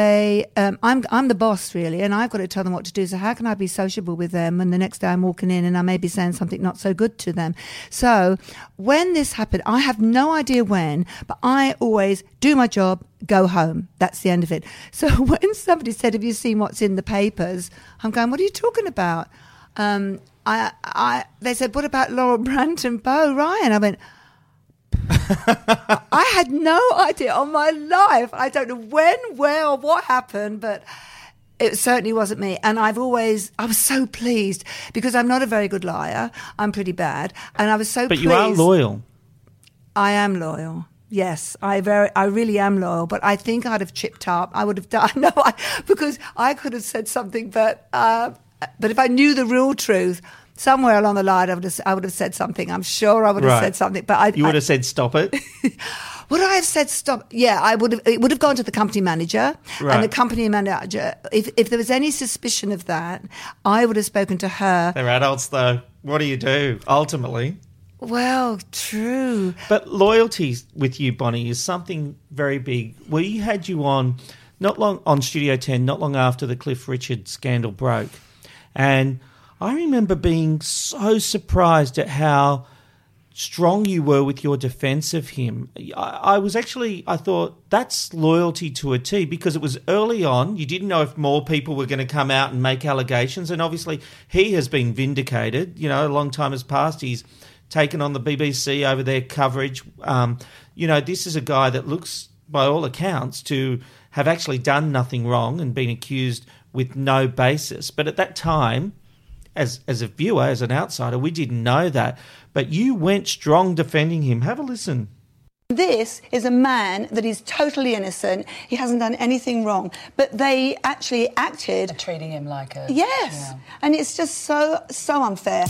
I'm the boss really, and I've got to tell them what to do. So how can I be sociable with them when the next day I'm walking in and I may be saying something not so good to them? So when this happened, I have no idea when, but I always do my job, go home. That's the end of it. So when somebody said, have you seen what's in the papers? I'm going, what are you talking about? They said, what about Lauren Brandt and Beau Ryan? I went, I had no idea on my life. I don't know when, where, or what happened, but it certainly wasn't me. And I was so pleased, because I'm not a very good liar. I'm pretty bad. And I was so pleased. But you are loyal. I am loyal. Yes, I really am loyal, but I think I'd have chipped up. I would have done, because I could have said something, but if I knew the real truth, somewhere along the line, I would have said something. I'm sure I would have said something, but you would have said, "Stop it." Would I have said stop? Yeah, I would have. It would have gone to the company manager, Right. and the company manager. If there was any suspicion of that, I would have spoken to her. They're adults, though. What do you do, ultimately? Well, true. But loyalty with you, Bonnie, is something very big. We had you on Studio 10, not long after the Cliff Richard scandal broke. And I remember being so surprised at how strong you were with your defence of him. I thought that's loyalty to a T, because it was early on. You didn't know if more people were going to come out and make allegations. And obviously he has been vindicated. You know, a long time has passed. He's taken on the BBC over their coverage. This is a guy that looks, by all accounts, to have actually done nothing wrong and been accused with no basis. But at that time, as a viewer, as an outsider, we didn't know that. But you went strong defending him. Have a listen. This is a man that is totally innocent. He hasn't done anything wrong. But they actually acted... They're treating him like a... Yes. Yeah. And it's just so unfair.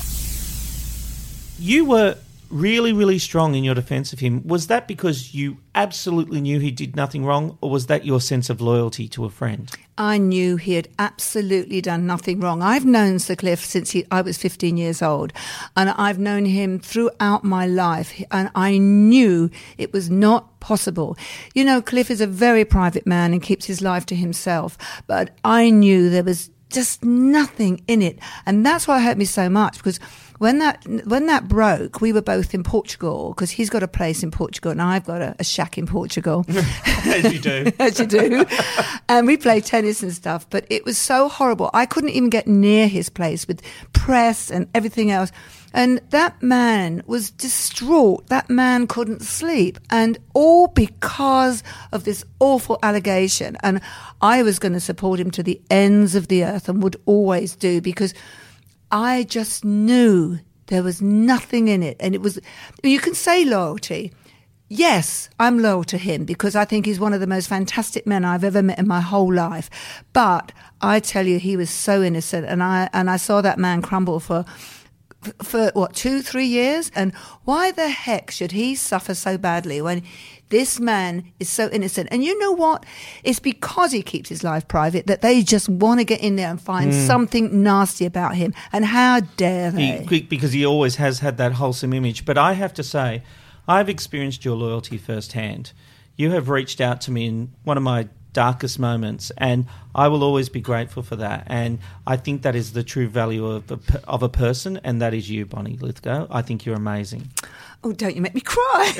You were really, really strong in your defence of him. Was that because you absolutely knew he did nothing wrong, or was that your sense of loyalty to a friend? I knew he had absolutely done nothing wrong. I've known Sir Cliff since I was 15 years old, and I've known him throughout my life, and I knew it was not possible. You know, Cliff is a very private man and keeps his life to himself, but I knew there was just nothing in it, and that's why it hurt me so much, because when that broke, we were both in Portugal, because he's got a place in Portugal and I've got a shack in Portugal. As you do. As you do. And we played tennis and stuff, but it was so horrible. I couldn't even get near his place with press and everything else. And that man was distraught. That man couldn't sleep. And all because of this awful allegation. And I was going to support him to the ends of the earth and would always do, because I just knew there was nothing in it. And it was, you can say loyalty. Yes, I'm loyal to him because I think he's one of the most fantastic men I've ever met in my whole life. But I tell you, he was so innocent. And I saw that man crumble for what, 2-3 years? And why the heck should he suffer so badly when this man is so innocent? And you know what? It's because he keeps his life private that they just want to get in there and find something nasty about him. And how dare they? Because he always has had that wholesome image. But I have to say, I've experienced your loyalty firsthand. You have reached out to me in one of my darkest moments, and I will always be grateful for that. And I think that is the true value of a person, and that is you, Bonnie Lithgow. I think you're amazing. Oh, don't you make me cry.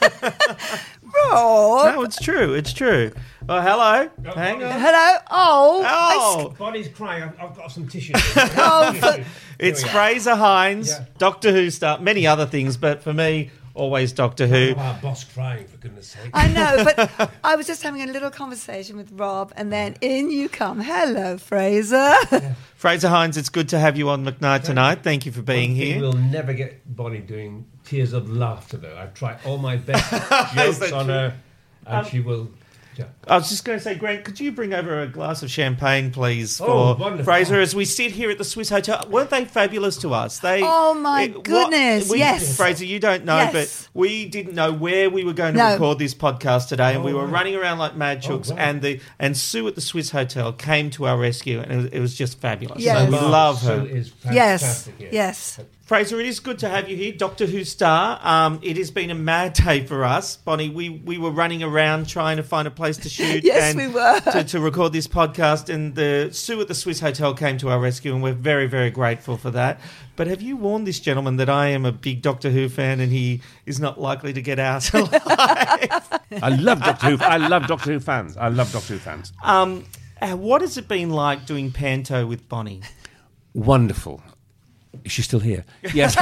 Rob. No, it's true. It's true. Oh, hello. Hang on. Hello. Oh. Bonnie's crying. I've got some tissue. It's Fraser Hines, Doctor Who star, many other things, but for me, always Doctor Who. Oh, our boss crying, for goodness sake. I know, but I was just having a little conversation with Rob, and then in you come. Hello, Fraser. Fraser Hines, it's good to have you on McKnight tonight. Thank you for being here. We'll never get Bonnie doing tears of laughter, though. I've tried all my best jokes on her, and she will... Yeah. I was just going to say, Grant, could you bring over a glass of champagne, please, Oh, for wonderful. Fraser as we sit here at the Swiss Hotel? Weren't they fabulous to us? Oh, my goodness, yes. Fraser, you don't know, Yes. but we didn't know where we were going to No. record this podcast today, and we were right. running around like mad chooks, right. and Sue at the Swiss Hotel came to our rescue, and it was just fabulous. Yes. So we love her. Sue is Yes. fantastic. Yes. Fraser, it is good to have you here, Doctor Who star. It has been a mad day for us, Bonnie. We were running around trying to find a place to shoot, Yes, and we were. to record this podcast. And the Sue at the Swiss Hotel came to our rescue, and we're very, very grateful for that. But have you warned this gentleman that I am a big Doctor Who fan, and he is not likely to get out alive? I love Doctor Who. I love Doctor Who fans. I love Doctor Who fans. What has it been like doing Panto with Bonnie? Wonderful. Is she still here? Yes.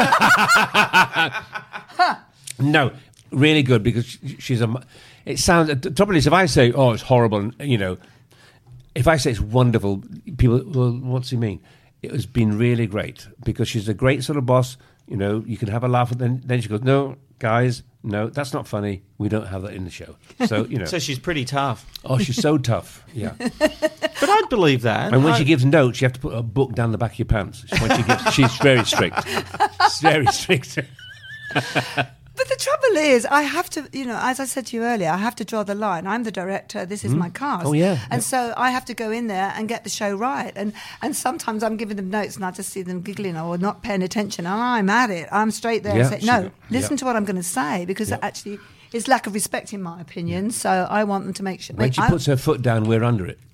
No, really good, because she's a... It sounds... The trouble is, if I say, oh, it's horrible, and, you know, if I say it's wonderful, people, well, what's he mean? It has been really great, because she's a great sort of boss. You know, you can have a laugh, and then she goes, no, guys, no, that's not funny. We don't have that in the show. So, you know. So she's pretty tough. Oh, she's so tough, yeah. But I'd believe that. And when she gives notes, you have to put a book down the back of your pants. When she gives, she's very strict. She's very strict. But the trouble is, I have to, as I said to you earlier, I have to draw the line. I'm the director. This is my cast. Oh, yeah. And so I have to go in there and get the show right. And sometimes I'm giving them notes and I just see them giggling or not paying attention. And I'm at it. I'm straight there and say, no, listen to what I'm going to say, because actually it's lack of respect in my opinion. So I want them to make sure. When she puts her foot down, we're under it.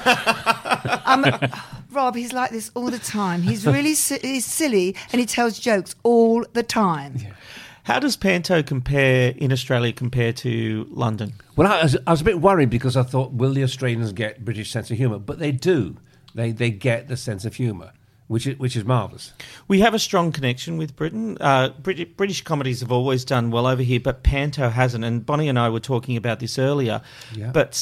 Rob, he's like this all the time. He's really he's silly and he tells jokes all the time. Yeah. How does Panto in Australia compare to London? Well, I was a bit worried because I thought, will the Australians get British sense of humour? But they do. They get the sense of humour, which is marvellous. We have a strong connection with Britain. British comedies have always done well over here, but Panto hasn't. And Bonnie and I were talking about this earlier. Yeah. But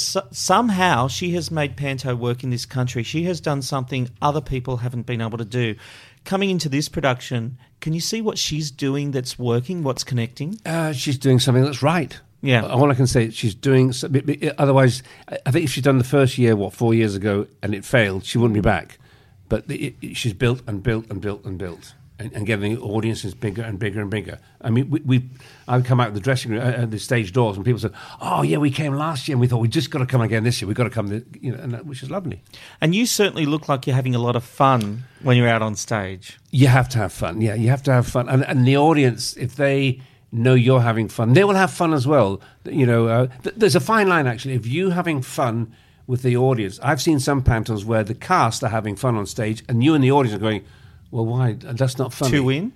somehow she has made Panto work in this country. She has done something other people haven't been able to do. Coming into this production, can you see what she's doing that's working, what's connecting? She's doing something that's right. Yeah. All I can say is she's doing... Otherwise, I think if she'd done the first year, 4 years ago, and it failed, she wouldn't be back. But she's built and built and built and built, and getting the audiences bigger and bigger and bigger. I mean, I would come out of the dressing room at the stage doors, and people said, "Oh yeah, we came last year, and we thought we just got to come again this year. We've got to come, which is lovely." And you certainly look like you're having a lot of fun when you're out on stage. You have to have fun, yeah. You have to have fun, and the audience, if they know you're having fun, they will have fun as well. There's a fine line actually. If you having fun with the audience, I've seen some pantos where the cast are having fun on stage, and you and the audience are going, "Well, why? That's not funny." Two in?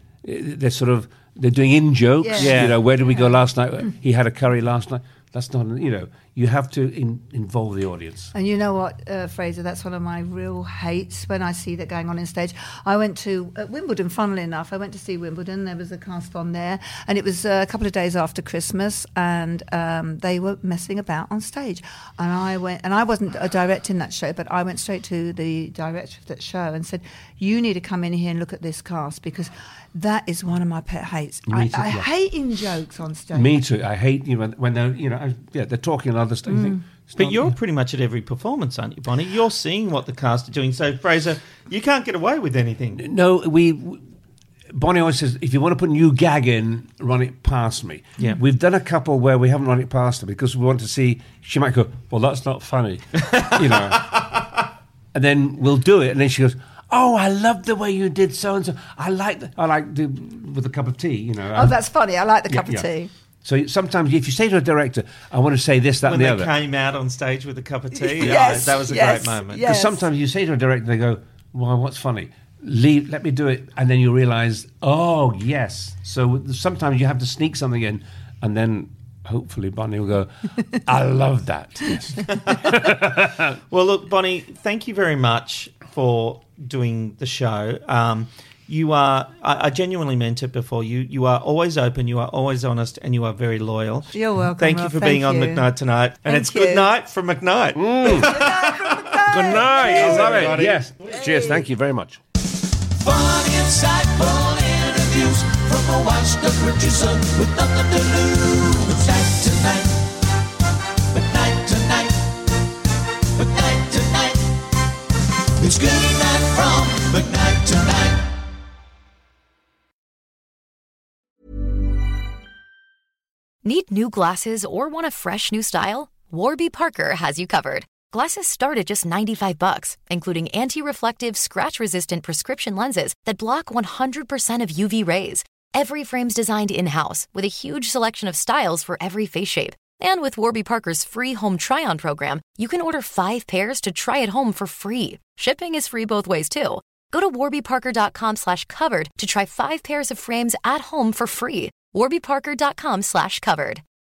They're doing in jokes. Yeah. Where did we go last night? He had a curry last night. That's not. You have to involve the audience. And you know what, Fraser? That's one of my real hates when I see that going on in stage. I went to Wimbledon. Funnily enough, I went to see Wimbledon. There was a cast on there, and it was a couple of days after Christmas, and they were messing about on stage. And I went, and I wasn't directing that show, but I went straight to the director of that show and said, "You need to come in here and look at this cast, because that is one of my pet hates. I hate in jokes on stage." Me too. I hate when they're they're talking and other stuff. You think, but you're pretty much at every performance, aren't you, Bonnie? You're seeing what the cast are doing. So, Fraser, you can't get away with anything. No, Bonnie always says, if you want to put a new gag in, run it past me. Yeah. We've done a couple where we haven't run it past her because we want to see, she might go, "Well, that's not funny." And then we'll do it, and then she goes, "Oh, I love the way you did so and so. I like with a cup of tea, Oh, that's funny. I like the cup of tea. So sometimes if you say to a director, "I want to say this, that, when and the other." When they came out on stage with a cup of tea, Yes, that was a great moment. Because sometimes you say to a director, they go, "Well, what's funny? Let me do it." And then you realise, oh, yes. So sometimes you have to sneak something in, and then hopefully Bonnie will go, "I love that." Yes. Well, look, Bonnie, thank you very much for doing the show. You are, I genuinely meant it before, you are always open, you are always honest, and you are very loyal. You're welcome, Thank you Rob. for being on McKnight Tonight. And it's good night from McKnight. Good night. I love it. Yes. Cheers. Thank you very much. Funny, insightful interviews from a washed-up producer with nothing to lose. McKnight Tonight. McKnight Tonight. It's good night from McKnight Tonight. Need new glasses or want a fresh new style? Warby Parker has you covered. Glasses start at just $95, including anti-reflective, scratch-resistant prescription lenses that block 100% of UV rays. Every frame's designed in-house with a huge selection of styles for every face shape. And with Warby Parker's free home try-on program, you can order 5 pairs to try at home for free. Shipping is free both ways, too. Go to warbyparker.com/covered to try 5 pairs of frames at home for free. warbyparker.com/covered.